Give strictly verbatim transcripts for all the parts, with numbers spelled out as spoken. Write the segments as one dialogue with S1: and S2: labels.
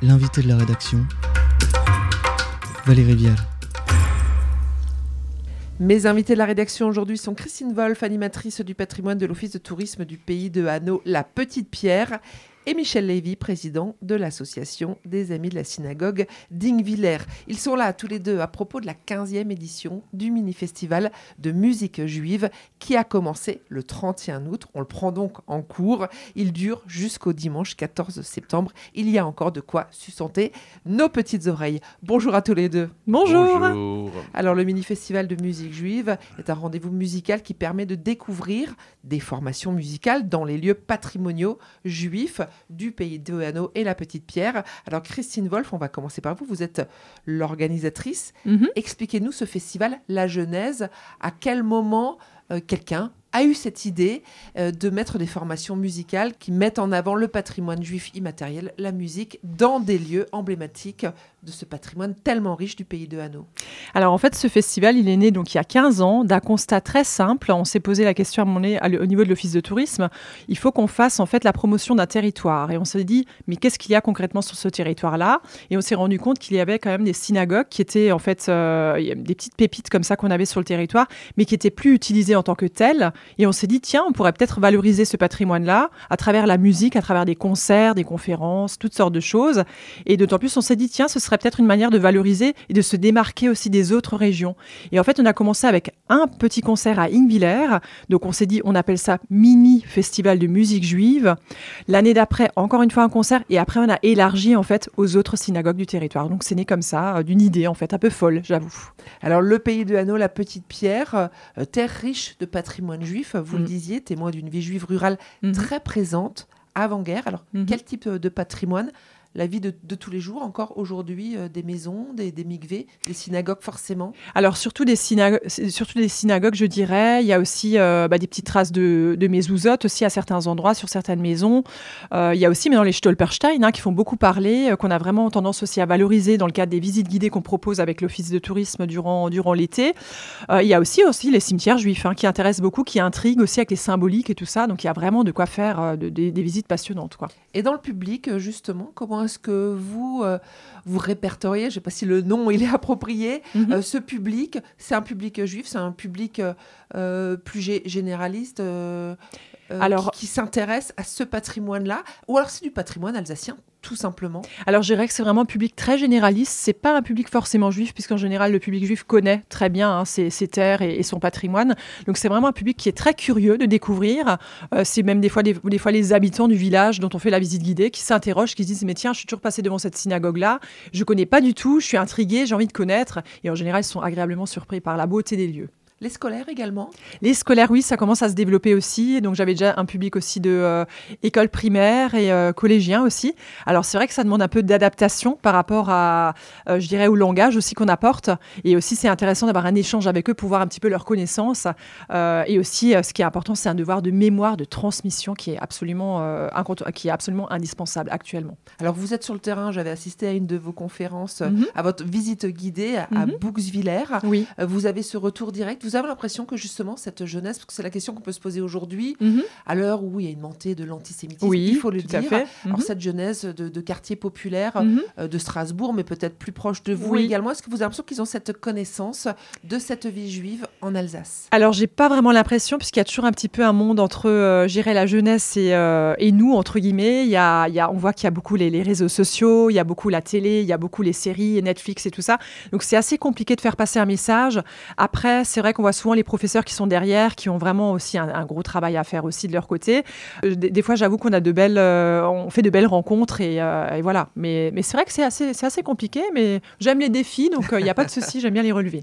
S1: L'invité de la rédaction, Valérie Vial.
S2: Mes invités de la rédaction aujourd'hui sont Christine Wolf, animatrice du patrimoine de l'Office de tourisme du pays de Hanau, La Petite Pierre, et Michel Lévy, président de l'association des Amis de la Synagogue d'Ingwiller. Ils sont là tous les deux à propos de la quinzième édition du mini-festival de musique juive qui a commencé le trente et un août. On le prend donc en cours. Il dure jusqu'au dimanche quatorze septembre. Il y a encore de quoi sussenter nos petites oreilles. Bonjour à tous les deux.
S3: Bonjour. Bonjour.
S2: Alors le mini-festival de musique juive est un rendez-vous musical qui permet de découvrir des formations musicales dans les lieux patrimoniaux juifs du pays de Hanau et La Petite Pierre. Alors Christine Wolf, on va commencer par vous. Vous êtes l'organisatrice. Mm-hmm. Expliquez-nous ce festival, la genèse. À quel moment euh, quelqu'un a eu cette idée euh, de mettre des formations musicales qui mettent en avant le patrimoine juif immatériel, la musique, dans des lieux emblématiques de ce patrimoine tellement riche du pays de Hanau.
S4: Alors en fait, ce festival, il est né donc il y a quinze ans d'un constat très simple. On s'est posé la question à mon nez, à, au niveau de l'Office de tourisme. Il faut qu'on fasse en fait la promotion d'un territoire. Et on s'est dit, mais qu'est-ce qu'il y a concrètement sur ce territoire-là ? Et on s'est rendu compte qu'il y avait quand même des synagogues qui étaient en fait euh, des petites pépites comme ça qu'on avait sur le territoire, mais qui n'étaient plus utilisées en tant que telles. Et on s'est dit, tiens, on pourrait peut-être valoriser ce patrimoine-là à travers la musique, à travers des concerts, des conférences, toutes sortes de choses. Et d'autant plus, on s'est dit, tiens, ce serait peut-être une manière de valoriser et de se démarquer aussi des autres régions. Et en fait, on a commencé avec un petit concert à Ingwiller. Donc, on s'est dit, on appelle ça mini-festival de musique juive. L'année d'après, encore une fois, un concert. Et après, on a élargi, en fait, aux autres synagogues du territoire. Donc, c'est né comme ça, d'une idée, en fait, un peu folle, j'avoue.
S2: Alors, le pays de Hanau, La Petite Pierre, euh, terre riche de patrimoine juif, vous mmh. le disiez, témoin d'une vie juive rurale mmh. très présente avant-guerre. Alors, mmh. quel type de patrimoine ? La vie de, de tous les jours, encore aujourd'hui, euh, des maisons, des, des mikvés, des synagogues forcément ?
S4: Alors surtout des, synago- surtout des synagogues, je dirais. Il y a aussi euh, bah, des petites traces de, de mezuzot aussi à certains endroits, sur certaines maisons. Euh, il y a aussi maintenant les Stolperstein hein, qui font beaucoup parler, euh, qu'on a vraiment tendance aussi à valoriser dans le cadre des visites guidées qu'on propose avec l'Office de tourisme durant, durant l'été. Euh, il y a aussi, aussi les cimetières juifs hein, qui intéressent beaucoup, qui intriguent aussi avec les symboliques et tout ça. Donc il y a vraiment de quoi faire euh, de, de, des visites passionnantes, quoi.
S2: Et dans le public, justement, comment est-ce que vous, euh, vous répertoriez, je ne sais pas si le nom il est approprié, mm-hmm. euh, ce public, c'est un public juif, c'est un public euh, plus gé- généraliste euh, euh, alors, qui, qui s'intéresse à ce patrimoine-là, ou alors c'est du patrimoine alsacien tout simplement.
S4: Alors je dirais que c'est vraiment un public très généraliste, c'est pas un public forcément juif, puisqu'en général le public juif connaît très bien hein, ses, ses terres et, et son patrimoine, donc c'est vraiment un public qui est très curieux de découvrir, euh, c'est même des fois, des, des fois les habitants du village dont on fait la visite guidée qui s'interrogent, qui se disent mais tiens je suis toujours passé devant cette synagogue-là, je connais pas du tout, je suis intriguée, j'ai envie de connaître, et en général ils sont agréablement surpris par la beauté des lieux.
S2: Les scolaires également ?
S4: Les scolaires, oui, ça commence à se développer aussi. Donc, j'avais déjà un public aussi de euh, école primaire et euh, collégien aussi. Alors, c'est vrai que ça demande un peu d'adaptation par rapport à, euh, je dirais, au langage aussi qu'on apporte. Et aussi, c'est intéressant d'avoir un échange avec eux pour voir un petit peu leurs connaissances. Euh, et aussi, euh, ce qui est important, c'est un devoir de mémoire, de transmission qui est absolument, euh, incont- qui est absolument indispensable actuellement.
S2: Alors, vous êtes sur le terrain. J'avais assisté à une de vos conférences, mm-hmm. à votre visite guidée à, mm-hmm. à Bouxwiller.
S4: Oui.
S2: Euh, vous avez ce retour direct. Vous avez l'impression que justement cette jeunesse, parce que c'est la question qu'on peut se poser aujourd'hui, mm-hmm. à l'heure où il y a une montée de l'antisémitisme, oui, il faut le dire.
S4: Mm-hmm.
S2: Alors cette jeunesse de, de quartiers populaires mm-hmm. euh, de Strasbourg, mais peut-être plus proche de vous oui. également, est-ce que vous avez l'impression qu'ils ont cette connaissance de cette vie juive en Alsace ?
S4: Alors j'ai pas vraiment l'impression, puisqu'il y a toujours un petit peu un monde entre, euh, j'irais la jeunesse et, euh, et nous entre guillemets. Il y a, il y a, on voit qu'il y a beaucoup les, les réseaux sociaux, il y a beaucoup la télé, il y a beaucoup les séries, Netflix et tout ça. Donc c'est assez compliqué de faire passer un message. Après, c'est vrai qu'on voit souvent les professeurs qui sont derrière, qui ont vraiment aussi un, un gros travail à faire aussi de leur côté. Euh, des, des fois, j'avoue qu'on a de belles, euh, on fait de belles rencontres et, euh, et voilà. Mais, mais c'est vrai que c'est assez, c'est assez compliqué, mais j'aime les défis, donc il euh, n'y a pas de souci, j'aime bien les relever.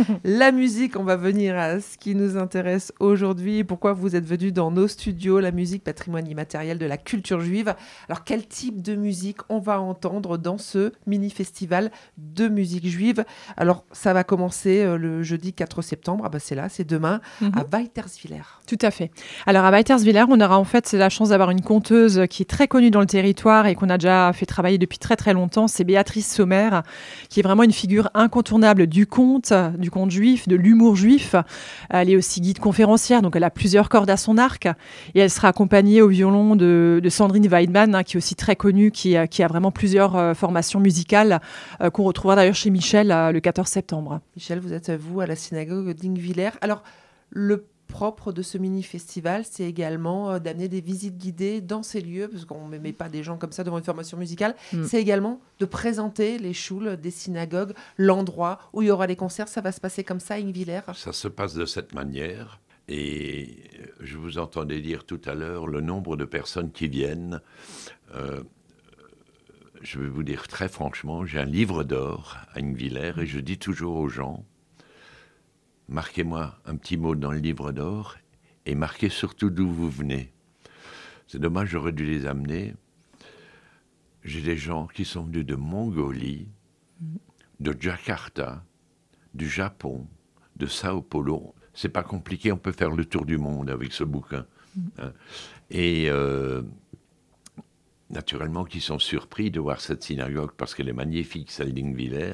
S2: La musique, on va venir à ce qui nous intéresse aujourd'hui. Pourquoi vous êtes venus dans nos studios, la musique, patrimoine immatériel de la culture juive. Alors, quel type de musique on va entendre dans ce mini-festival de musique juive ? Alors, ça va commencer euh, le jeudi quatre septembre. Ah bah, c'est là, c'est demain, mm-hmm. à Weiterswiller.
S4: Tout à fait. Alors, à Weiterswiller, on aura en fait la chance d'avoir une conteuse qui est très connue dans le territoire et qu'on a déjà fait travailler depuis très très longtemps. C'est Béatrice Sommer, qui est vraiment une figure incontournable du conte. du conte juif, de l'humour juif. Elle est aussi guide conférencière, donc elle a plusieurs cordes à son arc. Et elle sera accompagnée au violon de, de Sandrine Weidman, hein, qui est aussi très connue, qui, qui a vraiment plusieurs euh, formations musicales, euh, qu'on retrouvera d'ailleurs chez Michel euh, le quatorze septembre.
S2: Michel, vous êtes, vous, à la synagogue d'Ingwiller. Alors, le propre de ce mini-festival, c'est également euh, d'amener des visites guidées dans ces lieux, parce qu'on ne met pas des gens comme ça devant une formation musicale. Mm. C'est également de présenter les choules des synagogues, l'endroit où il y aura les concerts. Ça va se passer comme ça à Ingwiller?
S1: Ça se passe de cette manière. Et je vous entendais dire tout à l'heure le nombre de personnes qui viennent. Euh, je vais vous dire très franchement, j'ai un livre d'or à Ingwiller et je dis toujours aux gens, marquez-moi un petit mot dans le livre d'or et marquez surtout d'où vous venez. C'est dommage, j'aurais dû les amener. J'ai des gens qui sont venus de Mongolie, de Jakarta, du Japon, de Sao Paulo. C'est pas compliqué, on peut faire le tour du monde avec ce bouquin. Hein. Et euh, naturellement, qui sont surpris de voir cette synagogue parce qu'elle est magnifique, celle d'Ingwiller.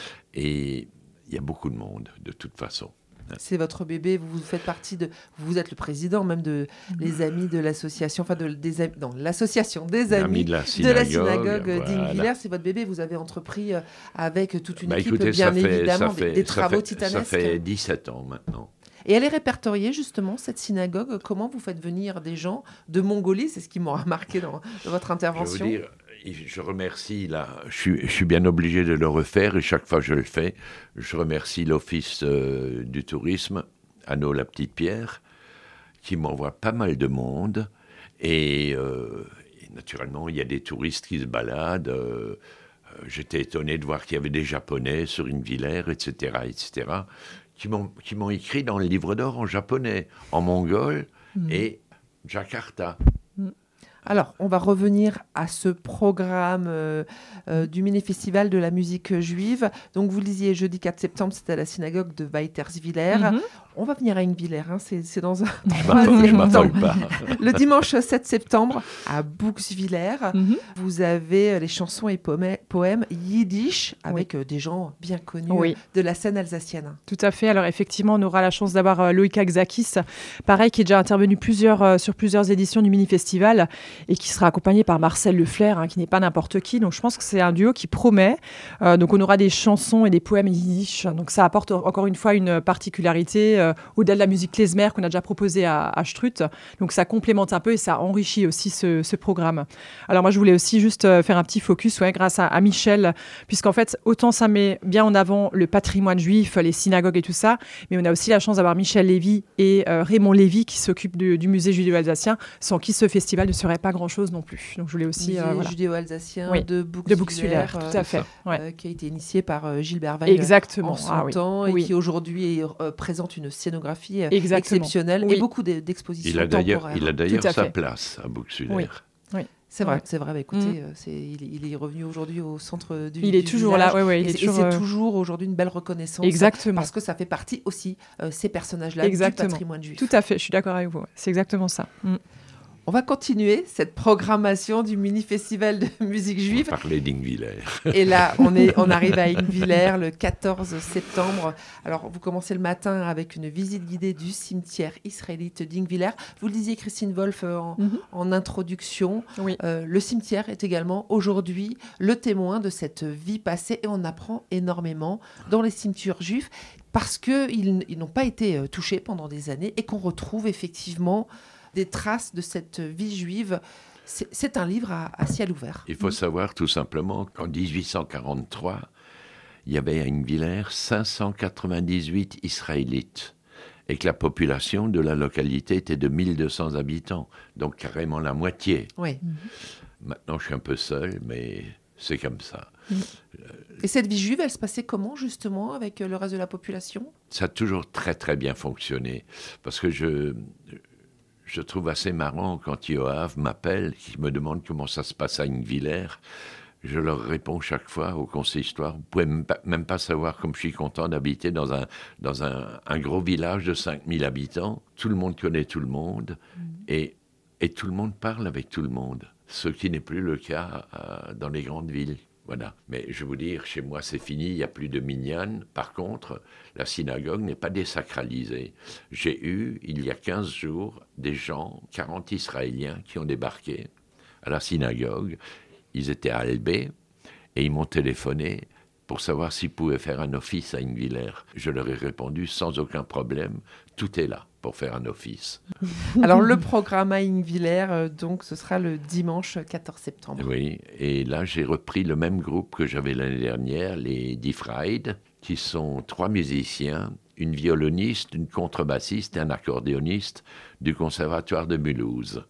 S1: Et il y a beaucoup de monde, de toute façon.
S2: C'est votre bébé, vous faites partie de... Vous êtes le président même de les amis de l'association, enfin de, des amis, non, l'association des amis, amis de la synagogue, de la synagogue voilà. d'Ingwiller. C'est votre bébé, vous avez entrepris euh, avec toute une
S1: bah,
S2: équipe,
S1: écoutez,
S2: bien
S1: fait,
S2: évidemment,
S1: fait,
S2: des, des travaux
S1: fait,
S2: titanesques.
S1: Ça fait dix-sept ans maintenant.
S2: Et elle est répertoriée justement, cette synagogue. Comment vous faites venir des gens de Mongolie? C'est ce qui m'aura marqué dans, dans votre intervention.
S1: Je veux dire, je remercie, là, je suis, je suis bien obligé de le refaire et chaque fois je le fais. Je remercie l'Office euh, du tourisme, Anneau la Petite Pierre, qui m'envoie pas mal de monde. Et, euh, et naturellement, il y a des touristes qui se baladent. Euh, euh, j'étais étonné de voir qu'il y avait des Japonais sur Ingwiller, et cetera, et cetera, qui m'ont, qui m'ont écrit dans le livre d'or en japonais, en mongol mmh. et Jakarta.
S2: Mmh. Alors, on va revenir à ce programme euh, euh, du mini-festival de la musique juive. Donc, vous le disiez, jeudi quatre septembre, c'était à la synagogue de Weiterswiller. Mm-hmm. On va venir à Ingwiller, hein, c'est, c'est dans un
S1: troisième temps. Pas.
S2: Le dimanche sept septembre, à Bouxwiller, mm-hmm. vous avez les chansons et poèmes yiddish avec oui. des gens bien connus oui. de la scène alsacienne.
S4: Tout à fait. Alors, effectivement, on aura la chance d'avoir euh, Loïc Axakis, pareil, qui est déjà intervenu plusieurs, euh, sur plusieurs éditions du mini-festival et qui sera accompagné par Marcel Leflair, hein, qui n'est pas n'importe qui. Donc, je pense que c'est un duo qui promet. Euh, donc, on aura des chansons et des poèmes yiddish. Donc, ça apporte encore une fois une particularité euh, au-delà de la musique klezmer qu'on a déjà proposée à, à Strut. Donc, ça complémente un peu et ça enrichit aussi ce, ce programme. Alors, moi, je voulais aussi juste euh, faire un petit focus ouais, grâce à, à Michel, puisqu'en fait, autant ça met bien en avant le patrimoine juif, les synagogues et tout ça, mais on a aussi la chance d'avoir Michel Lévy et euh, Raymond Lévy qui s'occupent du, du musée judéo-alsacien, sans qui ce festival ne serait pas grand-chose non plus. Donc, je voulais aussi...
S2: Musée
S4: euh, voilà.
S2: judéo-alsacien
S4: oui.
S2: de Bouxwiller,
S4: euh, tout à fait.
S2: Euh,
S4: ouais.
S2: qui a été initié par euh, Gilbert Weil
S4: Exactement.
S2: en son
S4: ah, oui.
S2: temps et
S4: oui.
S2: qui aujourd'hui euh, présente une scénographie
S4: Exactement.
S2: exceptionnelle
S4: oui.
S2: et beaucoup d'expositions
S1: il a d'ailleurs,
S2: temporaires.
S1: Il a d'ailleurs sa fait. place à Bouxwiller.
S2: Oui. oui. C'est vrai,
S4: ouais.
S2: c'est vrai. Bah, écoutez, mmh. euh, c'est, il, il est revenu aujourd'hui au centre du
S4: Il est
S2: du
S4: toujours
S2: village,
S4: là, ouais, ouais, il
S2: et,
S4: est
S2: et
S4: toujours,
S2: c'est
S4: euh...
S2: toujours aujourd'hui une belle reconnaissance.
S4: Exactement.
S2: Parce que ça fait partie aussi, euh, ces personnages-là,
S4: exactement.
S2: du patrimoine juif.
S4: Tout à fait, je suis d'accord avec vous. C'est exactement ça. Mmh.
S2: On va continuer cette programmation du mini-festival de musique juive.
S1: On va parler d'Ingwiller.
S2: Et là, on, est, on arrive à Ingwiller le quatorze septembre. Alors, vous commencez le matin avec une visite guidée du cimetière israélite d'Ingwiller. Vous le disiez, Christine Wolf, en, mm-hmm. en introduction.
S4: Oui.
S2: Euh, le cimetière est également aujourd'hui le témoin de cette vie passée et on apprend énormément dans les cimetières juifs parce qu'ils ils n'ont pas été euh, touchés pendant des années et qu'on retrouve effectivement des traces de cette vie juive. C'est, c'est un livre à, à ciel ouvert.
S1: Il faut mmh. savoir tout simplement qu'en dix-huit cent quarante-trois, il y avait à Ingwiller cinq cent quatre-vingt-dix-huit Israélites et que la population de la localité était de mille deux cents habitants, donc carrément la moitié.
S2: Oui. Mmh.
S1: Maintenant, je suis un peu seul, mais c'est comme ça.
S2: Mmh. Et cette vie juive, elle se passait comment, justement, avec le reste de la population ?
S1: Ça a toujours très, très bien fonctionné, parce que je... Je trouve assez marrant quand Yoav m'appelle, qui me demande comment ça se passe à Ingwiller. Je leur réponds chaque fois au consistoire, vous pouvez même pas, même pas savoir comme je suis content d'habiter dans un, dans un, un gros village de cinq mille habitants. Tout le monde connaît tout le monde mmh. et, et tout le monde parle avec tout le monde, ce qui n'est plus le cas euh, dans les grandes villes. Voilà. Mais je vais vous dire, chez moi, c'est fini, il n'y a plus de minyan. Par contre, la synagogue n'est pas désacralisée. J'ai eu, il y a quinze jours, des gens, quarante Israéliens, qui ont débarqué à la synagogue. Ils étaient à Albé et ils m'ont téléphoné pour savoir s'ils pouvaient faire un office à Ingviller. Je leur ai répondu sans aucun problème, tout est là pour faire un office.
S2: Alors le programme à Ingviller, euh, donc ce sera le dimanche quatorze septembre.
S1: Oui, et là j'ai repris le même groupe que j'avais l'année dernière, les Die Fried, qui sont trois musiciens, une violoniste, une contrebassiste et un accordéoniste du Conservatoire de Mulhouse.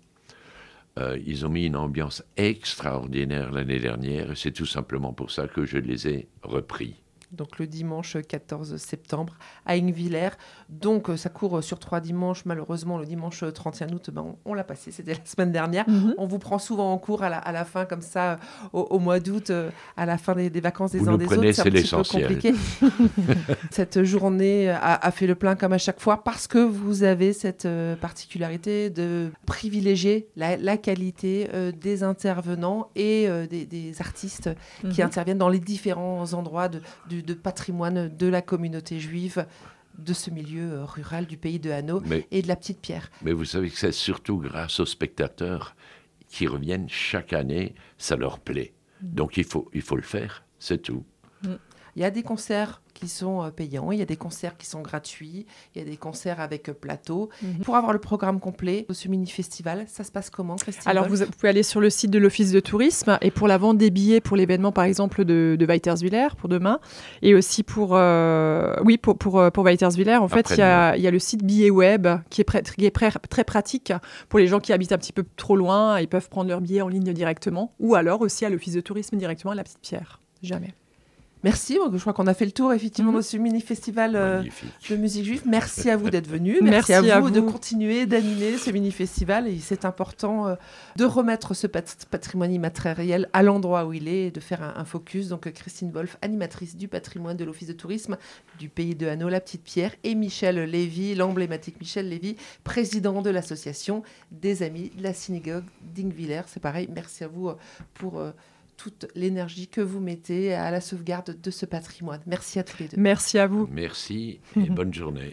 S1: Euh, ils ont mis une ambiance extraordinaire l'année dernière et c'est tout simplement pour ça que je les ai repris.
S2: Donc le dimanche quatorze septembre à Ingviller. Donc ça court sur trois dimanches. Malheureusement, le dimanche trente et un août, ben, on, on l'a passé, c'était la semaine dernière. Mm-hmm. On vous prend souvent en cours à la, à la fin, comme ça, au, au mois d'août, à la fin des, des vacances des
S1: vous
S2: uns
S1: nous
S2: des
S1: prenez,
S2: autres. C'est, c'est un
S1: l'essentiel.
S2: petit peu compliqué. Cette journée a, a fait le plein comme à chaque fois parce que vous avez cette euh, particularité de privilégier la, la qualité euh, des intervenants et euh, des, des artistes mm-hmm. qui interviennent dans les différents endroits de, du de patrimoine de la communauté juive de ce milieu rural du pays de Hanau mais, et de la Petite Pierre.
S1: Mais vous savez que c'est surtout grâce aux spectateurs qui reviennent chaque année, ça leur plaît. Mmh. Donc il faut, il faut le faire, c'est tout.
S2: Mmh. Il y a des concerts qui sont euh, payants, il y a des concerts qui sont gratuits, il y a des concerts avec euh, plateau. Mm-hmm. Pour avoir le programme complet de ce mini-festival, ça se passe comment, Christine?
S4: Alors, vous, vous pouvez aller sur le site de l'Office de tourisme et pour la vente des billets pour l'événement, par exemple, de, de Weiterswiller pour demain et aussi pour, euh, oui, pour, pour, pour Weiterswiller, en fait, il y, a, il y a le site billet web qui est, prêt, qui est prêt, très pratique pour les gens qui habitent un petit peu trop loin. Ils peuvent prendre leur billet en ligne directement ou alors aussi à l'Office de tourisme directement à la Petite Pierre. Jamais.
S2: Merci, je crois qu'on a fait le tour effectivement mmh. de ce mini-festival euh, de musique juive. Merci à vous d'être venus, merci, merci à, vous à vous de continuer d'animer ce mini-festival. Et c'est important euh, de remettre ce pat- patrimoine immatériel à l'endroit où il est et de faire un, un focus. Donc Christine Wolf, animatrice du patrimoine de l'Office de tourisme du pays de Hanau, la Petite Pierre, et Michel Lévy, l'emblématique Michel Lévy, président de l'association des Amis de la synagogue d'Ingviller. C'est pareil, merci à vous euh, pour... Euh, toute l'énergie que vous mettez à la sauvegarde de ce patrimoine. Merci à tous les deux.
S4: Merci à vous.
S1: Merci et bonne journée.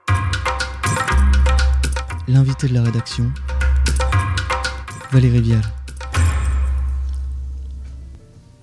S3: L'invité de la rédaction, Valérie Vial.